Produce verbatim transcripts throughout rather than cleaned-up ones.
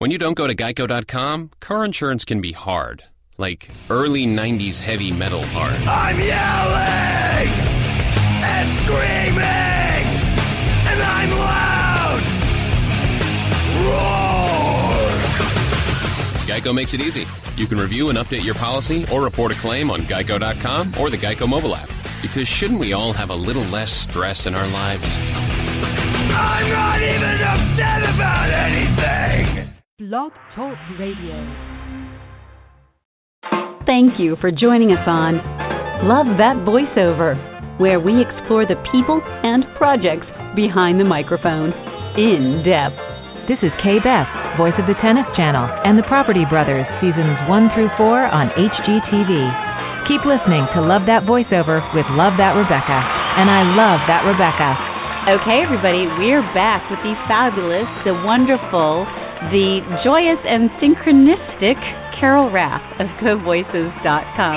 When you don't go to geico dot com, car insurance can be hard. Like early nineties heavy metal hard. I'm yelling and screaming and I'm loud. Roar! Geico makes it easy. You can review and update your policy or report a claim on geico dot com or the Geico mobile app. Because shouldn't we all have a little less stress in our lives? I'm not even upset about anything! Blog Talk Radio. Thank you for joining us on Love That Voiceover, where we explore the people and projects behind the microphone in depth. This is Kay Beth, voice of the Tennis Channel and the Property Brothers, seasons one through four on H G T V. Keep listening to Love That Voiceover with Love That Rebecca. And I love that Rebecca. Okay, everybody, we're back with the fabulous, the wonderful, the joyous and synchronistic Carol Rath of Go Voices dot com.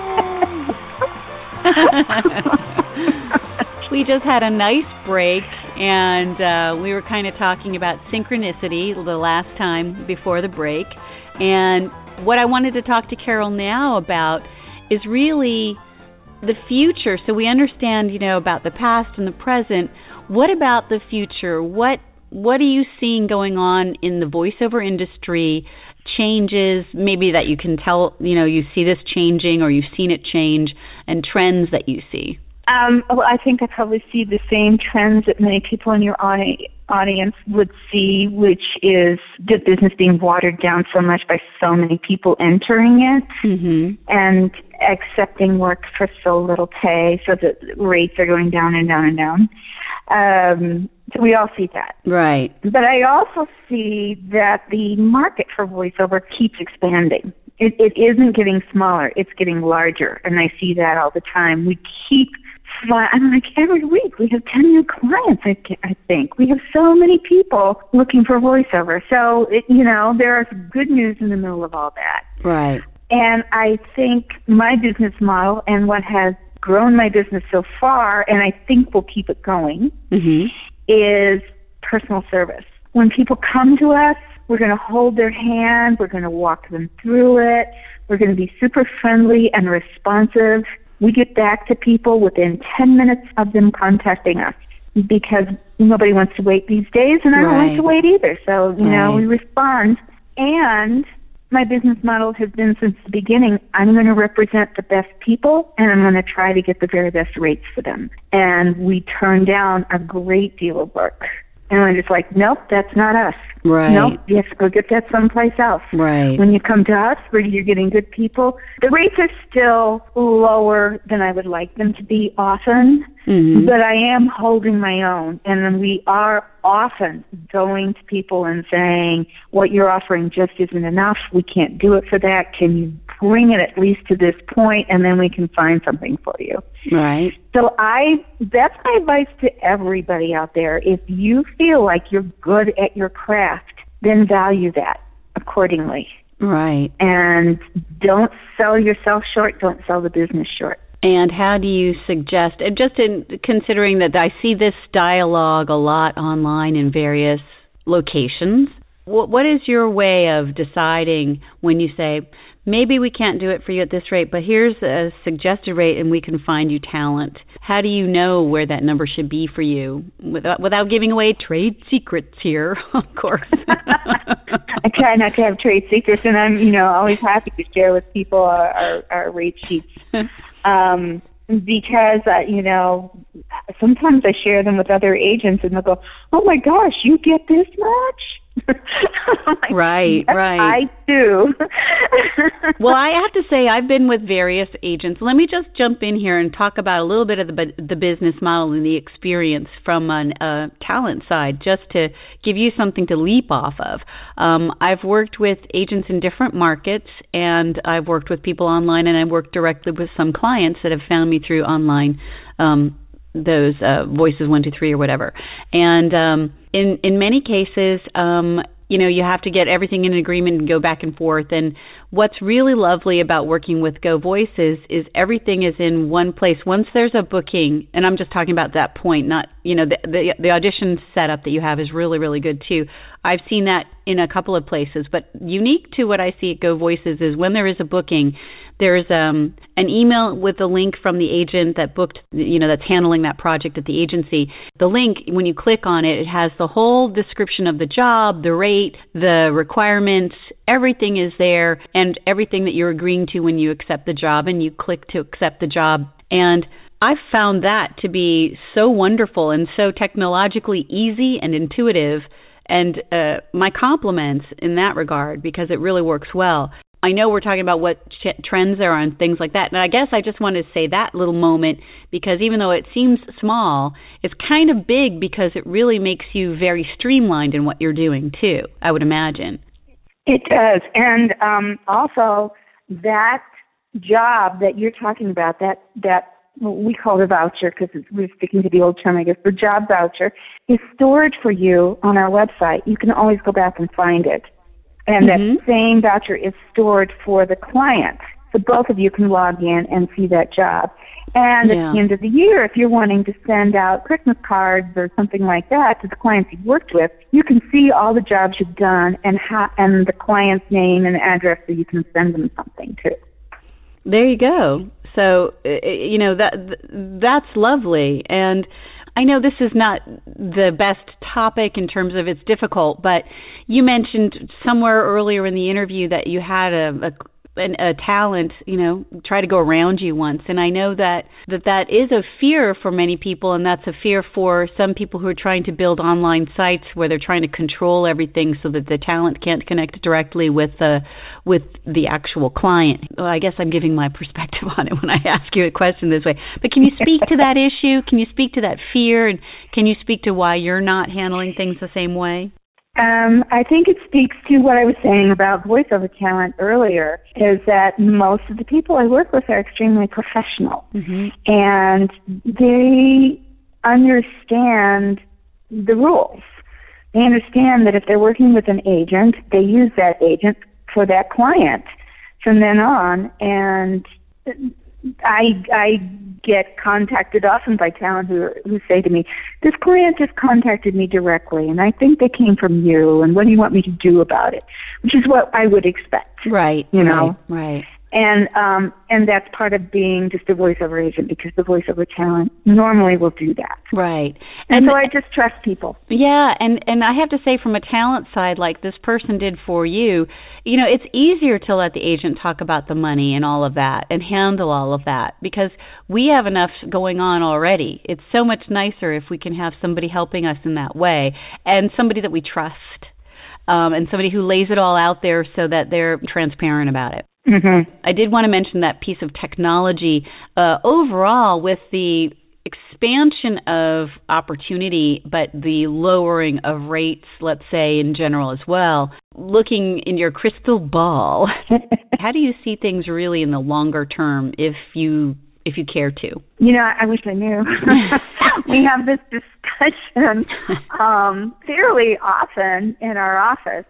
We just had a nice break, and uh, we were kind of talking about synchronicity the last time before the break. And what I wanted to talk to Carol now about is really the future. So we understand, you know, about the past and the present. What about the future? What what are you seeing going on in the voiceover industry? Changes, maybe that you can tell, you know, you see this changing or you've seen it change, and trends that you see? Um, well, I think I probably see the same trends that many people in your audi- audience would see, which is the business being watered down so much by so many people entering it, mm-hmm. and accepting work for so little pay, so that rates are going down and down and down. Um, so we all see that. Right. But I also see that the market for voiceover keeps expanding. It, it isn't getting smaller, it's getting larger, and I see that all the time. We keep I mean, like every week we have ten new clients, I, I think. We have so many people looking for voiceover. So, it, you know, there's good news in the middle of all that. Right. And I think my business model and what has grown my business so far, and I think will keep it going, mm-hmm. is personal service. When people come to us, we're going to hold their hand. We're going to walk them through it. We're going to be super friendly and responsive. We get back to people within ten minutes of them contacting us, because nobody wants to wait these days, and I don't right. like to wait either. So, you right. know, we respond. And my business model has been since the beginning, I'm going to represent the best people, and I'm going to try to get the very best rates for them. And we turn down a great deal of work. And I'm just like, nope, that's not us. Right. Nope, you have to go get that someplace else. Right. When you come to us, where you're getting good people, the rates are still lower than I would like them to be often, mm-hmm. but I am holding my own. And then we are often going to people and saying, what you're offering just isn't enough. We can't do it for that. Can you bring it at least to this point, and then we can find something for you. Right. So I, that's my advice to everybody out there. If you feel like you're good at your craft, then value that accordingly. Right. And don't sell yourself short. Don't sell the business short. And how do you suggest, and just in considering that I see this dialogue a lot online in various locations, what, what is your way of deciding when you say, maybe we can't do it for you at this rate, but here's a suggested rate and we can find you talent? How do you know where that number should be for you without, without giving away trade secrets here, of course? I try not to have trade secrets, and I'm, you know, always happy to share with people our, our, our rate sheets. Um, because, uh, you know, sometimes I share them with other agents and they'll go, oh my gosh, you get this much? like, right, yes, right. I do. Well, I have to say I've been with various agents. Let me just jump in here and talk about a little bit of the, the business model and the experience from a uh, talent side, just to give you something to leap off of. Um, I've worked with agents in different markets, and I've worked with people online, and I've worked directly with some clients that have found me through online um those uh, Voices one two three or whatever. And um, in in many cases, um, you know, you have to get everything in agreement and go back and forth. And what's really lovely about working with Go Voices is everything is in one place. Once there's a booking, and I'm just talking about that point, not, you know, the the, the audition setup that you have is really, really good too. I've seen that in a couple of places, but unique to what I see at Go Voices is when there is a booking, there's um, an email with a link from the agent that booked, you know, that's handling that project at the agency. The link, when you click on it, it has the whole description of the job, the rate, the requirements, everything is there, and everything that you're agreeing to when you accept the job, and you click to accept the job. And I've found that to be so wonderful and so technologically easy and intuitive, and uh, my compliments in that regard, because it really works well. I know we're talking about what ch- trends there are and things like that, and I guess I just wanted to say that little moment, because even though it seems small, it's kind of big because it really makes you very streamlined in what you're doing too, I would imagine. It does. And um, also that job that you're talking about, that, that we call it a voucher because we're sticking to the old term, I guess, the job voucher, is stored for you on our website. You can always go back and find it. And mm-hmm. that same voucher is stored for the client. So both of you can log in and see that job. And yeah. at the end of the year, if you're wanting to send out Christmas cards or something like that to the clients you've worked with, you can see all the jobs you've done and how, and the client's name and address so you can send them something too. There you go. So, you know, that that's lovely. And I know this is not the best topic in terms of it's difficult, but you mentioned somewhere earlier in the interview that you had a, a An, a talent, you know, try to go around you once. And I know that, that that is a fear for many people, and that's a fear for some people who are trying to build online sites where they're trying to control everything so that the talent can't connect directly with the, with the actual client. Well, I guess I'm giving my perspective on it when I ask you a question this way. But can you speak to that issue? Can you speak to that fear? And can you speak to why you're not handling things the same way? Um, I think it speaks to what I was saying about voiceover talent earlier, is that most of the people I work with are extremely professional. Mm-hmm. And they understand the rules. They understand that if they're working with an agent, they use that agent for that client from then on. And I I get contacted often by talent who who say to me, this client just contacted me directly, and I think they came from you, and what do you want me to do about it? Which is what I would expect. Right, you know? Right, right. And um, and that's part of being just a voiceover agent, because the voiceover talent normally will do that. Right. And, and so I just trust people. Yeah, and, and I have to say, from a talent side, like this person did for you, you know, it's easier to let the agent talk about the money and all of that and handle all of that, because we have enough going on already. It's so much nicer if we can have somebody helping us in that way, and somebody that we trust, um, and somebody who lays it all out there so that they're transparent about it. Mm-hmm. I did want to mention that piece of technology. Uh, overall, with the expansion of opportunity, but the lowering of rates, let's say, in general as well, looking in your crystal ball, how do you see things really in the longer term, if you if you care to? You know, I wish I knew. We have this discussion um, fairly often in our office.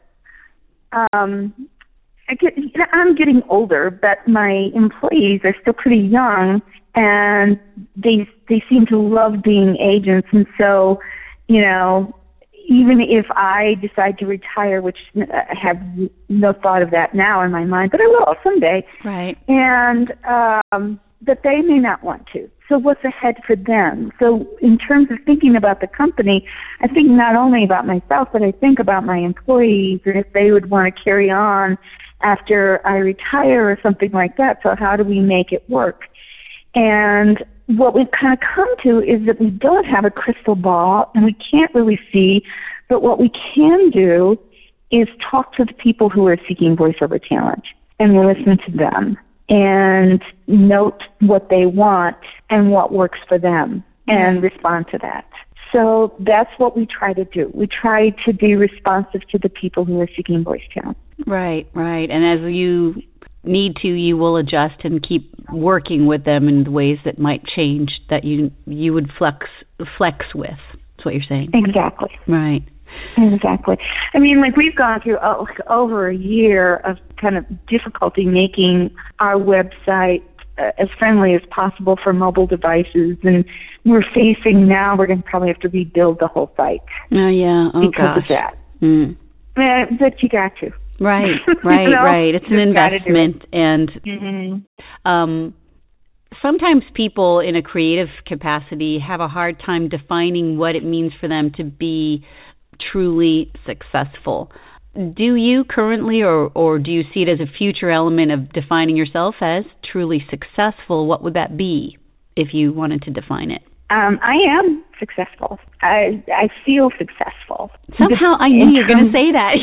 Um I get, I'm getting older, but my employees are still pretty young, and they they seem to love being agents. And so, you know, even if I decide to retire, which I have no thought of that now in my mind, but I will someday. Right. And um, but they may not want to. So what's ahead for them? So in terms of thinking about the company, I think not only about myself, but I think about my employees and if they would want to carry on after I retire or something like that. So how do we make it work? And what we've kind of come to is that we don't have a crystal ball and we can't really see, but what we can do is talk to the people who are seeking voiceover talent and listen to them and note what they want and what works for them and respond to that. So that's what we try to do. We try to be responsive to the people who are seeking voice talent. Right, right. And as you need to, you will adjust and keep working with them in the ways that might change, that you you would flex flex with. That's what you're saying. Exactly. Right. Exactly. I mean, like we've gone through oh, over a year of kind of difficulty making our website uh, as friendly as possible for mobile devices, and we're facing now we're going to probably have to rebuild the whole site. Oh yeah, oh because gosh. of that. Mm. Uh, but you got to. Right, right, you know? right. It's an investment, it. and mm-hmm. um, sometimes people in a creative capacity have a hard time defining what it means for them to be truly successful. Do you currently, or, or do you see it as a future element of defining yourself as truly successful? What would that be if you wanted to define it? Um, I am successful. I I feel successful. Somehow I knew you were going to say that.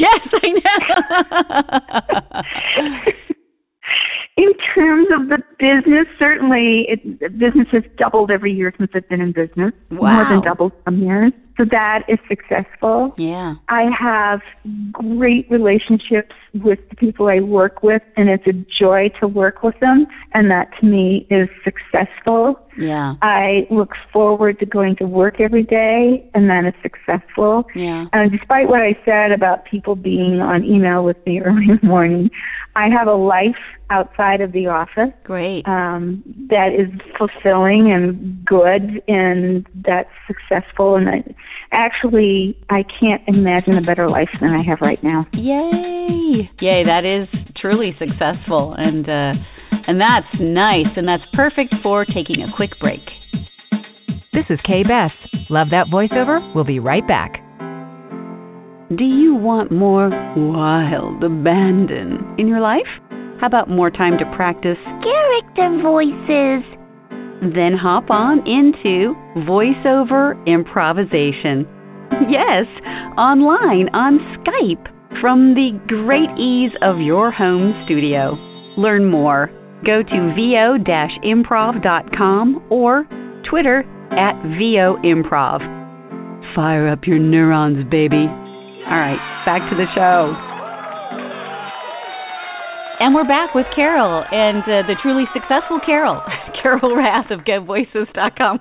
Yes, I know. In terms of the business, certainly it, business has doubled every year since I've been in business. Wow. More than doubled some years. So that is successful. Yeah. I have great relationships with the people I work with, and it's a joy to work with them, and that to me is successful. Yeah. I look forward to going to work every day, and that is successful. Yeah. And despite what I said about people being on email with me early in the morning, I have a life outside of the office. Great. Um, that is fulfilling and good, and that's successful. And I, actually, I can't imagine a better life than I have right now. Yay! Yay! That is truly successful, and uh, and that's nice, and that's perfect for taking a quick break. This is Kay Bess. Love that voiceover? We'll be right back. Do you want more wild abandon in your life? How about more time to practice character voices? Then hop on into voiceover improvisation. Yes, online on Skype from the great ease of your home studio. Learn more. Go to vo dash improv dot com or Twitter at voimprov. Fire up your neurons, baby. All right, back to the show. And we're back with Carol, and uh, the truly successful Carol, Carol Rath of get voices dot com.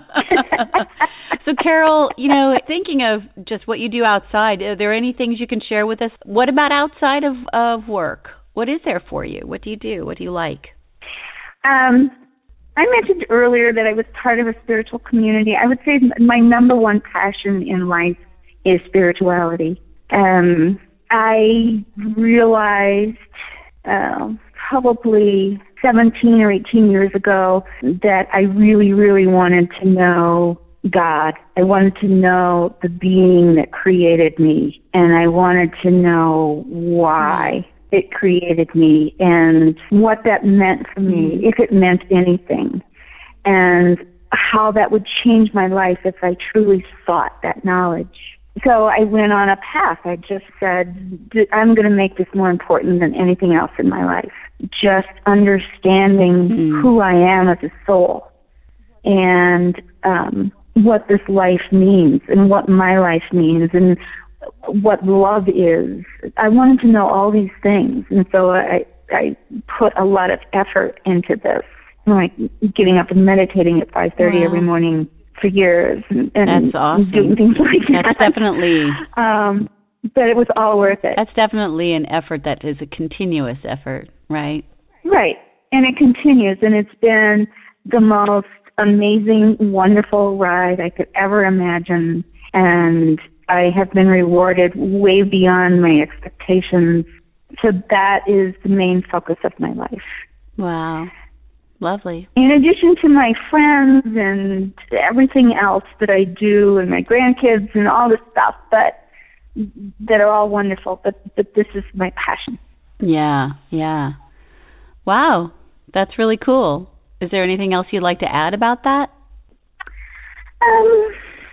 So, Carol, you know, thinking of just what you do outside, are there any things you can share with us? What about outside of, of work? What is there for you? What do you do? What do you like? Um, I mentioned earlier that I was part of a spiritual community. I would say my number one passion in life is spirituality. Um, I realized uh, probably seventeen or eighteen years ago that I really, really wanted to know God. I wanted to know the being that created me, and I wanted to know why it created me and what that meant for me, if it meant anything, and how that would change my life if I truly sought that knowledge. So I went on a path. I just said, I'm going to make this more important than anything else in my life. Just understanding mm. who I am as a soul and um, what this life means and what my life means and what love is. I wanted to know all these things. And so I, I put a lot of effort into this, like getting up and meditating at five thirty wow. every morning for years, and, and that's awesome. Doing things like that's that. That's definitely. Um, but it was all worth it. That's definitely an effort that is a continuous effort, right? Right, and it continues, and it's been the most amazing, wonderful ride I could ever imagine, and I have been rewarded way beyond my expectations. So that is the main focus of my life. Wow. Lovely. In addition to my friends and everything else that I do and my grandkids and all this stuff, but that are all wonderful, but, but this is my passion. Yeah, yeah. Wow, that's really cool. Is there anything else you'd like to add about that? Um,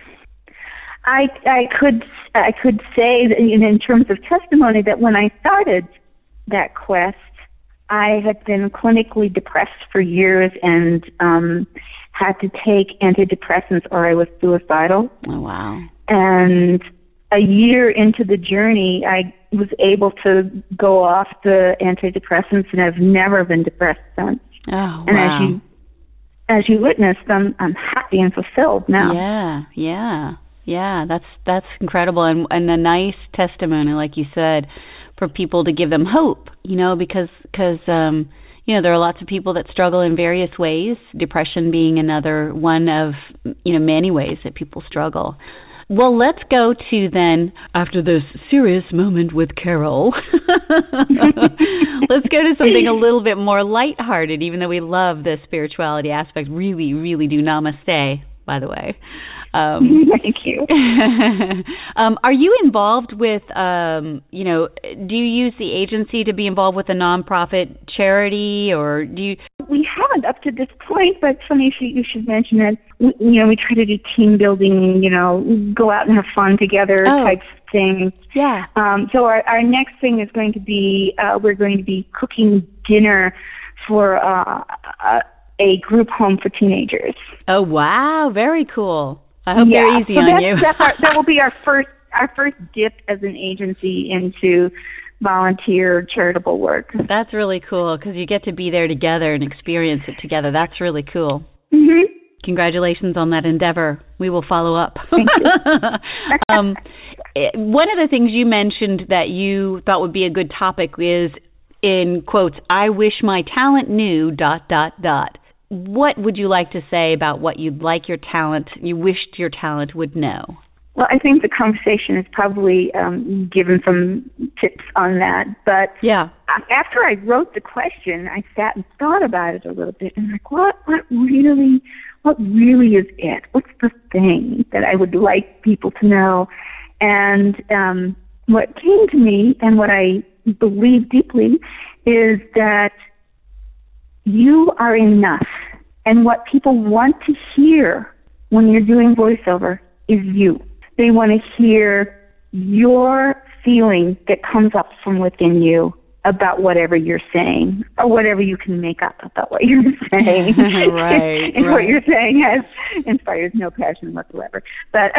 I I could I could say that in, in terms of testimony that when I started that quest, I had been clinically depressed for years and um, had to take antidepressants or I was suicidal. Oh, wow. And a year into the journey, I was able to go off the antidepressants, and I've never been depressed since. Oh, and wow. as you as you witnessed, I'm, I'm happy and fulfilled now. Yeah, yeah. Yeah, that's that's incredible, and and a nice testimony, like you said, for people to give them hope. You know, because because um, you know there are lots of people that struggle in various ways. Depression being another one of you know many ways that people struggle. Well, let's go to then, after this serious moment with Carol, let's go to something a little bit more lighthearted, even though we love the spirituality aspect. Really, really do. Namaste, by the way. Um, Thank you. um, are you involved with, um, you know, do you use the agency to be involved with a nonprofit charity, or do you? We haven't up to this point, but it's funny you should, you should mention it. We, you know, we try to do team building, you know, go out and have fun together oh. type thing. Yeah. Um, so our, our next thing is going to be, uh, we're going to be cooking dinner for uh, a, a group home for teenagers. Oh, wow. Very cool. I hope yeah, they're easy so on that's, you. that's our, that will be our first our first dip as an agency into volunteer charitable work. That's really cool because you get to be there together and experience it together. That's really cool. Mm-hmm. Congratulations on that endeavor. We will follow up. Thank you. um, one of the things you mentioned that you thought would be a good topic is, in quotes, I wish my talent knew dot, dot, dot. What would you like to say about what you'd like your talent, you wished your talent would know? Well, I think the conversation has probably um, given some tips on that. But yeah. after I wrote the question, I sat and thought about it a little bit. And like, what, what really, what really is it? What's the thing that I would like people to know? And um, what came to me, and what I believe deeply, is that you are enough. And what people want to hear when you're doing voiceover is you. They want to hear your feeling that comes up from within you about whatever you're saying, or whatever you can make up about what you're saying. right, and right. what you're saying has inspires no passion whatsoever. But,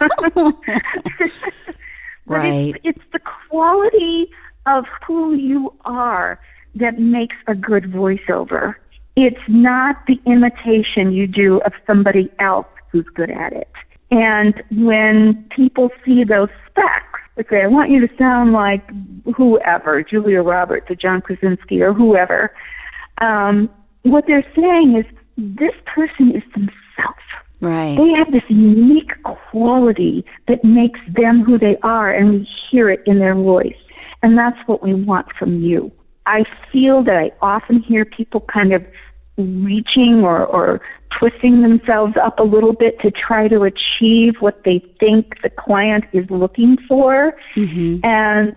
but right. it's, it's the quality of who you are that makes a good voiceover. It's not the imitation you do of somebody else who's good at it. And when people see those specs, they say, I want you to sound like whoever, Julia Roberts or John Krasinski or whoever, um, what they're saying is this person is themselves. Right. They have this unique quality that makes them who they are, and we hear it in their voice. And that's what we want from you. I feel that I often hear people kind of reaching or, or twisting themselves up a little bit to try to achieve what they think the client is looking for. Mm-hmm. And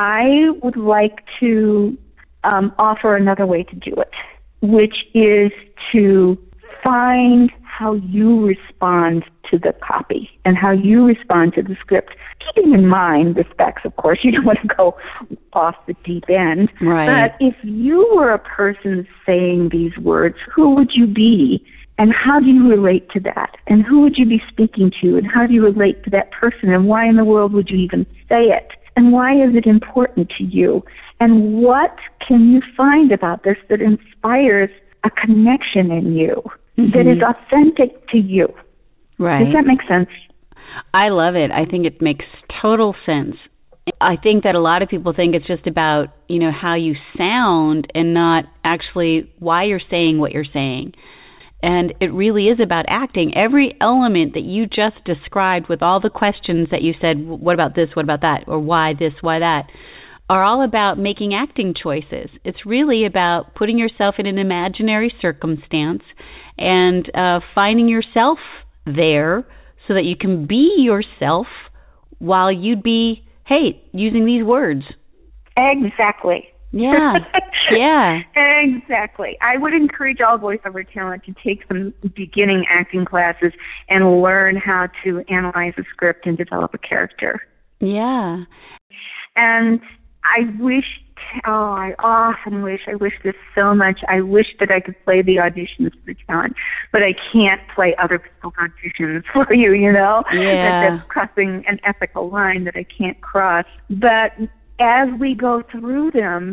I would like to um, offer another way to do it, which is to find how you respond to the copy and how you respond to the script, keeping in mind the specs, of course. You don't want to go off the deep end. Right. But if you were a person saying these words, who would you be? And how do you relate to that? And who would you be speaking to? And how do you relate to that person? And why in the world would you even say it? And why is it important to you? And what can you find about this that inspires a connection in you? Mm-hmm. That is authentic to you. Right. Does that make sense? I love it. I think it makes total sense. I think that a lot of people think it's just about, you know, how you sound and not actually why you're saying what you're saying. And it really is about acting. Every element that you just described with all the questions that you said, what about this, what about that, or why this, why that, are all about making acting choices. It's really about putting yourself in an imaginary circumstance and uh, finding yourself there so that you can be yourself while you'd be, hey, using these words. Exactly. Yeah, yeah. Exactly. I would encourage all voiceover talent to take some beginning acting classes and learn how to analyze a script and develop a character. Yeah. And I wish, oh, I often wish, I wish this so much. I wish that I could play the auditions for talent, but I can't play other people's auditions for you, you know? Yeah. That, that's crossing an ethical line that I can't cross. But as we go through them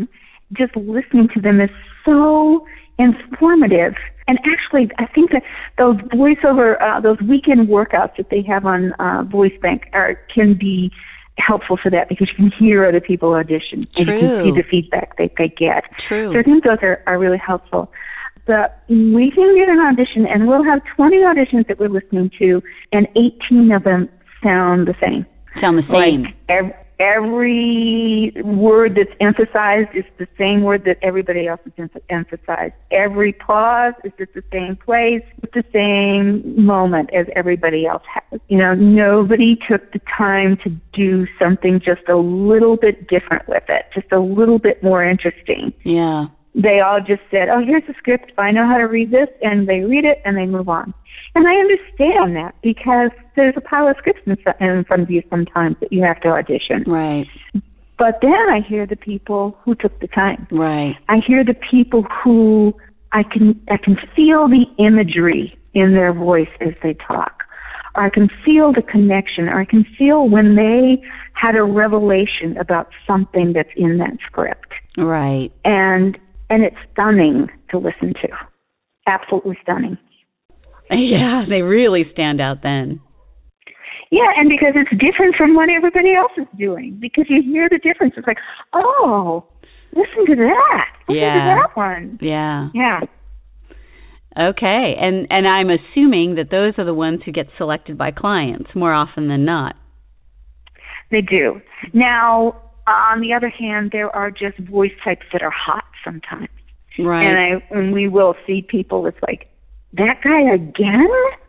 just listening to them is so informative. And actually, I think that those voiceover, uh, those weekend workouts that they have on uh, Voice Bank are can be helpful for that, because you can hear other people audition and True. you can see the feedback that they get. True. So I think those are, are really helpful. But we can get an audition, and we'll have twenty auditions that we're listening to, and eighteen of them sound the same. Sound the same. Like every, every word that's emphasized is the same word that everybody else has emphasized. Every pause is at the same place, at the same moment as everybody else has. You know, nobody took the time to do something just a little bit different with it, just a little bit more interesting. Yeah. They all just said, oh, here's the script. I know how to read this, and they read it, and they move on. And I understand that, because there's a pile of scripts in front of you sometimes that you have to audition. Right. But then I hear the people who took the time. Right. I hear the people who I can I can feel the imagery in their voice as they talk. Or I can feel the connection, or I can feel when they had a revelation about something that's in that script. Right. And and it's stunning to listen to. Absolutely stunning. Yeah, they really stand out then. Yeah, and because it's different from what everybody else is doing. Because you hear the difference. It's like, oh, listen to that. Listen yeah. to that one. Yeah. Yeah. Okay, and and I'm assuming that those are the ones who get selected by clients more often than not. They do. Now, on the other hand, there are just voice types that are hot sometimes. Right. And I, and we will see people, it's like, that guy again?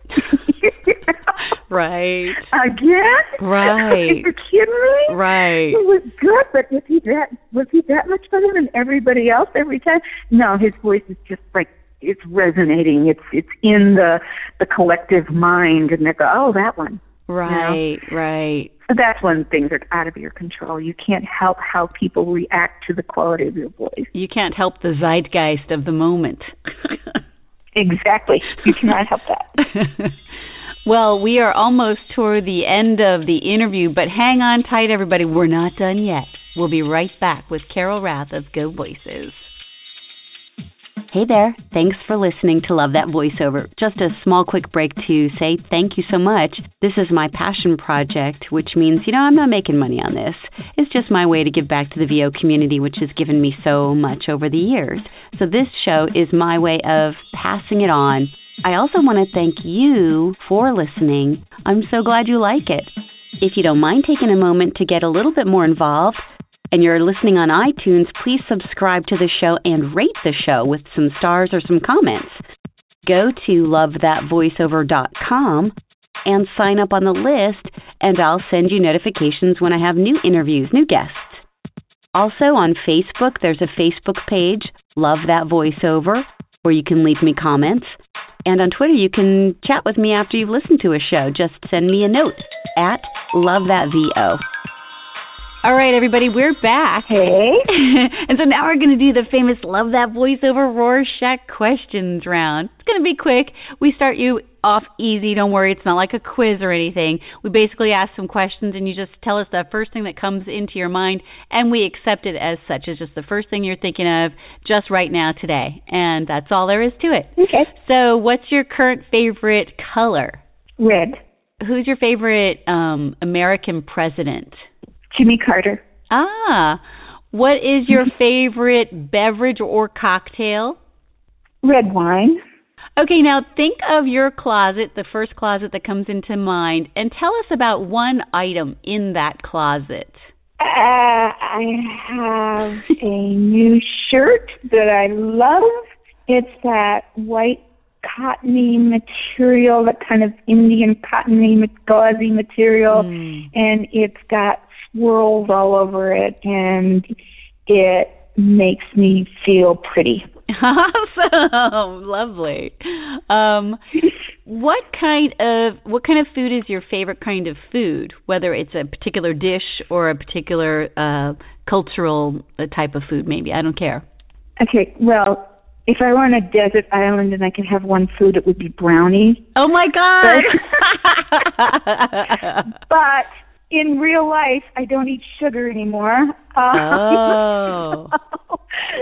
Right. Again? Right. Are you kidding me? Right. He was good, but was he that was he that much better than everybody else every time? No, his voice is just like, it's resonating. It's it's in the the collective mind, and they go, oh, that one. Right, you know? right. So that's when things are out of your control. You can't help how people react to the quality of your voice. You can't help the zeitgeist of the moment. Exactly. You cannot help that. Well, we are almost toward the end of the interview, but hang on tight, everybody. We're not done yet. We'll be right back with Carol Rath of Go Voices. Hey there. Thanks for listening to Love That Voiceover. Just a small quick break to say thank you so much. This is my passion project, which means, you know, I'm not making money on this. It's just my way to give back to the V O community, which has given me so much over the years. So this show is my way of passing it on. I also want to thank you for listening. I'm so glad you like it. If you don't mind taking a moment to get a little bit more involved, and you're listening on iTunes, please subscribe to the show and rate the show with some stars or some comments. Go to love that voiceover dot com and sign up on the list, and I'll send you notifications when I have new interviews, new guests. Also on Facebook, there's a Facebook page, Love That Voiceover, where you can leave me comments. And on Twitter, you can chat with me after you've listened to a show. Just send me a note at Love That V O. All right, everybody, we're back. Hey. And so now we're going to do the famous Love That Voiceover Rorschach questions round. It's going to be quick. We start you off easy. Don't worry, it's not like a quiz or anything. We basically ask some questions, and you just tell us the first thing that comes into your mind, and we accept it as such. It's just the first thing you're thinking of just right now today, and that's all there is to it. Okay. So what's your current favorite color? Red. Who's your favorite um, American president? Jimmy Carter. Ah, what is your favorite beverage or cocktail? Red wine. Okay, now think of your closet, the first closet that comes into mind, and tell us about one item in that closet. Uh, I have a new shirt that I love. It's that white cottony material, that kind of Indian cottony, gauzy material, mm. and it's got swirls all over it, and it makes me feel pretty. Awesome, lovely. Um, what kind of what kind of food is your favorite kind of food? Whether it's a particular dish or a particular uh, cultural type of food, maybe I don't care. Okay, well, if I were on a desert island and I could have one food, it would be brownie. Oh my God! But, but in real life, I don't eat sugar anymore. Uh, oh.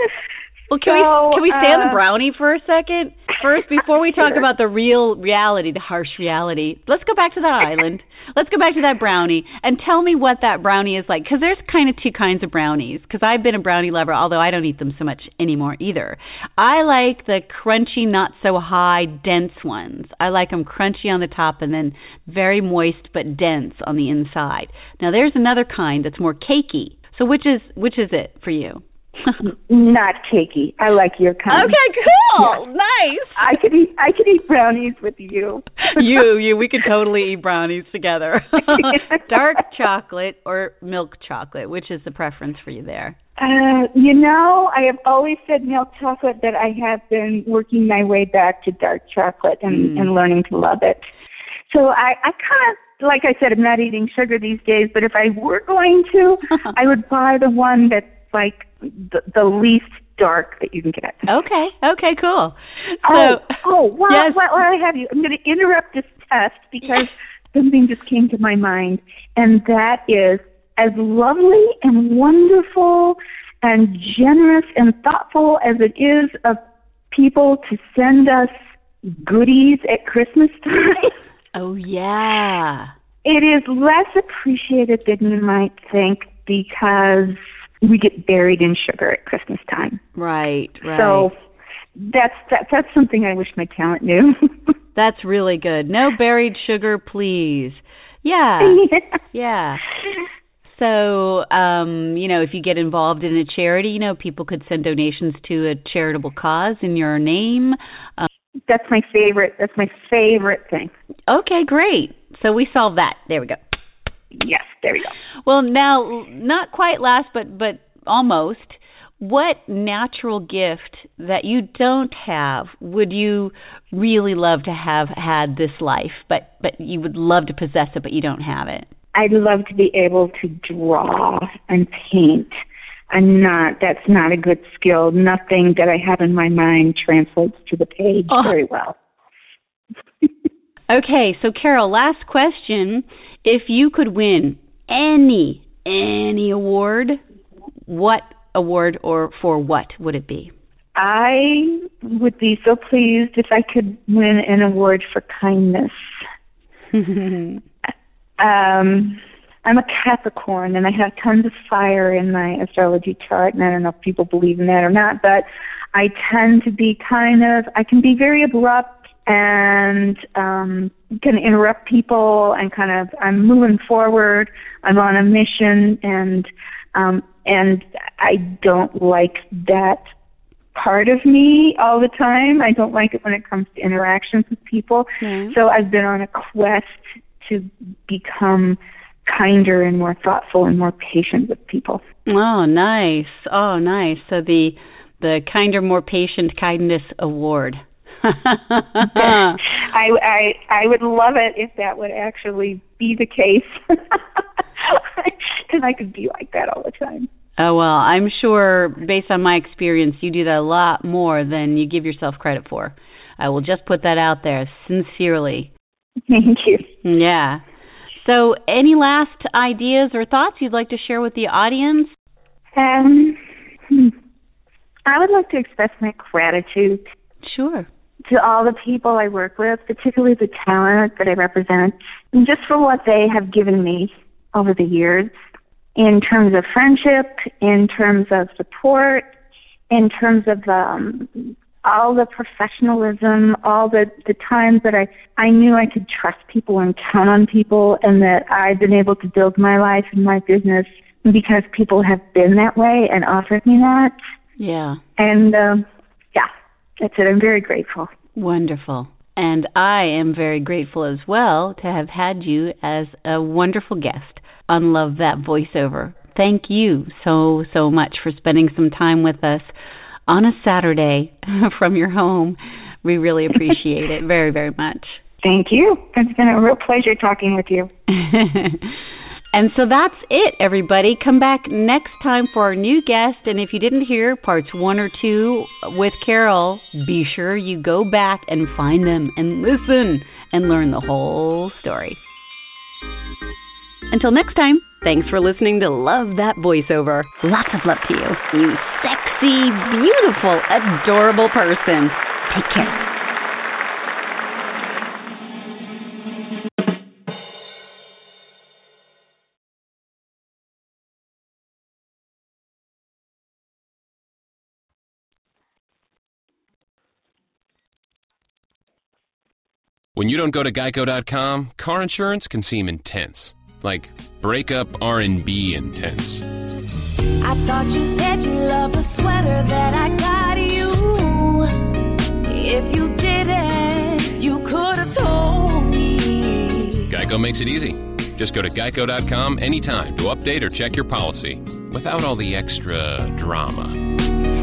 we can we stay on the uh, brownie for a second? First, before we talk sure. about the real reality, the harsh reality, let's go back to that island. Let's go back to that brownie and tell me what that brownie is like. Because there's kind of two kinds of brownies. Because I've been a brownie lover, although I don't eat them so much anymore either. I like the crunchy, not so high, dense ones. I like them crunchy on the top and then very moist but dense on the inside. Now there's another kind that's more cakey. So which is which is it for you? Not cakey. I like your kind. Okay, cool. Yeah. Nice. I could eat. I could eat brownies with you. you, you. We could totally eat brownies together. Dark chocolate or milk chocolate? Which is the preference for you there? Uh, you know, I have always said milk chocolate, but I have been working my way back to dark chocolate and, mm. and learning to love it. So I, I kind of. Like I said, I'm not eating sugar these days, but if I were going to, I would buy the one that's like the, the least dark that you can get. Okay, okay, cool. So, oh, oh while, yes. while, while I have you, I'm going to interrupt this test because something just came to my mind, and that is as lovely and wonderful and generous and thoughtful as it is of people to send us goodies at Christmas time. Oh, yeah. It is less appreciated than you might think because we get buried in sugar at Christmas time. Right, right. So that's that, that's something I wish my talent knew. That's really good. No buried sugar, please. Yeah, yeah. So, um, you know, if you get involved in a charity, you know, people could send donations to a charitable cause in your name. Um, That's my favorite. That's my favorite thing. Okay, great. So we solved that. There we go. Yes, there we go. Well, now, not quite last, but but almost. What natural gift that you don't have would you really love to have had this life, but, but you would love to possess it, but you don't have it? I'd love to be able to draw and paint. I'm not, that's not a good skill. Nothing that I have in my mind translates to the page oh. very well. Okay, so Carol, last question. If you could win any, any award, what award or for what would it be? I would be so pleased if I could win an award for kindness. um... I'm a Capricorn, and I have tons of fire in my astrology chart, and I don't know if people believe in that or not, but I tend to be kind of, I can be very abrupt and um, can interrupt people and kind of, I'm moving forward, I'm on a mission, and um, and I don't like that part of me all the time. I don't like it when it comes to interactions with people. Mm-hmm. So I've been on a quest to become kinder and more thoughtful and more patient with people. Oh, nice. Oh, nice. So the the Kinder, More Patient Kindness Award. I, I I would love it if that would actually be the case. Because I could be like that all the time. Oh, well, I'm sure, based on my experience, you do that a lot more than you give yourself credit for. I will just put that out there, sincerely. Thank you. Yeah. So any last ideas or thoughts you'd like to share with the audience? Um, I would like to express my gratitude. Sure. To all the people I work with, particularly the talent that I represent, and just for what they have given me over the years in terms of friendship, in terms of support, in terms of um, all the professionalism, all the, the times that I, I knew I could trust people and count on people, and that I've been able to build my life and my business because people have been that way and offered me that. Yeah. And, um, yeah, that's it. I'm very grateful. Wonderful. And I am very grateful as well to have had you as a wonderful guest on Love That Voiceover. Thank you so, so much for spending some time with us on a Saturday from your home. We really appreciate it very, very much. Thank you. It's been a real pleasure talking with you. And so that's it, everybody. Come back next time for our new guest. And if you didn't hear parts one or two with Carol, be sure you go back and find them and listen and learn the whole story. Until next time, thanks for listening to Love That Voiceover. Lots of love to you, you sex sexy, beautiful, adorable person. Take care. When you don't go to Geico dot com, car insurance can seem intense. Like breakup R and B intense. I thought you said you loved the sweater that I got you. If you didn't, you could have told me. Geico makes it easy. Just go to Geico dot com anytime to update or check your policy without all the extra drama.